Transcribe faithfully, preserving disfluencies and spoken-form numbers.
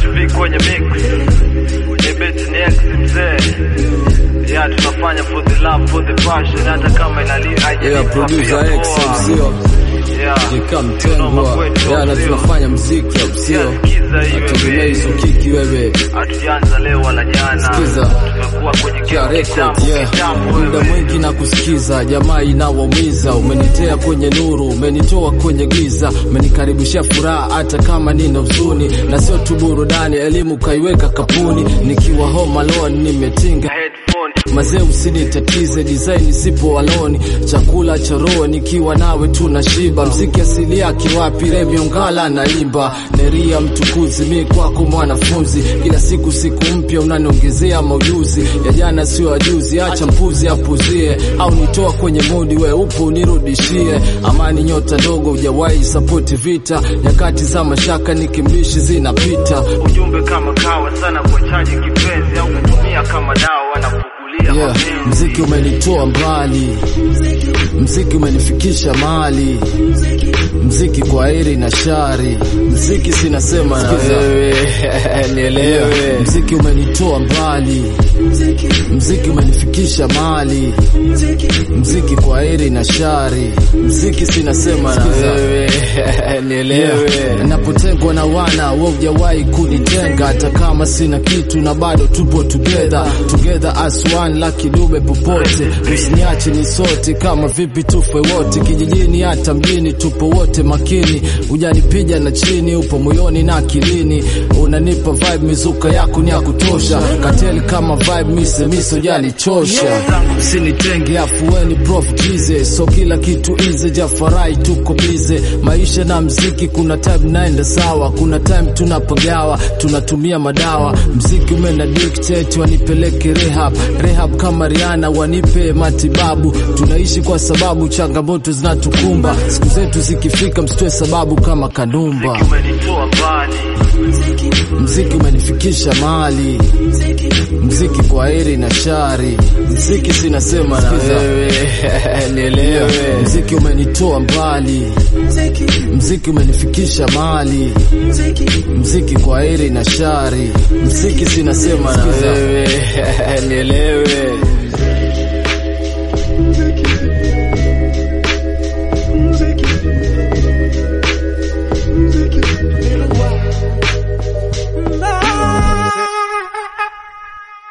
V kwenye mix, kwenye beat ni X mzee. Yeah, tunafanya for the love, for the passion, hata kama inalia. Yeah, producer X mzio. Yeah, jikamtengwa. Yeah, na tunafanya muziki mzio. Atugemei hizo kiki wewe. Hatujaanza leo wala jana. Sikiza. Tumekuwa kwenye kitambo. Yeah. Muda mwingi na kusikiza, jamaa inawaumiza. Umenitea kwenye nuru, umenitoa kwenye giza. Umenikaribisha furaha hata kama nina huzuni. Na sio tu burudani, elimu kaiweka kapuni. Nikiwa home alone nimetinga headphone. Mazee usinitatize, design sipo alone. Chakula cha roho nikiwa nawe tunashiba. Mziki asili yake wapi? Remi Ongala naimba. Neria mtukuzi mi kwako mwanafunzi. Kila siku siku mpya unaniongezea maujuzi. Ya jana sio ajuzi, acha mpuzi apuzie. Au nitoa kwenye modi we upo unirudishie. Amani nyota ndogo hujawahi support vita. Nyakati za mashaka nikimbishi zinapita. Ujumbe kama kawa sana kwa chaji kipenzi. Au kutumia kama dawa wanapugulia. Yeah, mziki umenitoa mbali. Mziki umenifikisha mali. Mziki kwa heri na shari. Mziki sinasema na wewe nielewe. Mziki umenitoa mbali. Mziki umenifikisha mali. Mziki kwa heri na shari. Mziki sinasema na wewe nielewe. Napotengwa na wana wewe hujawahi kunitenga. Hata kama sina kitu na bado tupo together. Together as one lucky dube popote. Usiniache ni sote kama vipi tufe wote. Kijijini hata mjini tupo wote makini. Hujanipija na chini upo moyoni na akilini. Unanipa vibe mizuka yako ni ya kutosha. Kateli kama vibe mise mise hujanichosha. Usinitenge afueni prof jize. So kila kitu ize Jafarai tuko bize. Maisha na mziki kuna time naenda sawa. Kuna time tunapagawa, tunatumia madawa. Mziki umena dictate wanipeleke rehab. Rehab kama Rihanna wanipe matibabu. Tunaishi kwa sababu changamoto zinatukumba. Siku zetu zikifika msitoe sababu kama Kanumba. Mziki umenitoa mbali. Mziki umenifikisha mali. Mziki kwa heri na shari. Mziki sinasema na wewe nielewe. Mziki umenitoa mbali. Mziki umenifikisha mali. Mziki kwa heri na shari. Mziki sinasema na wewe nielewe.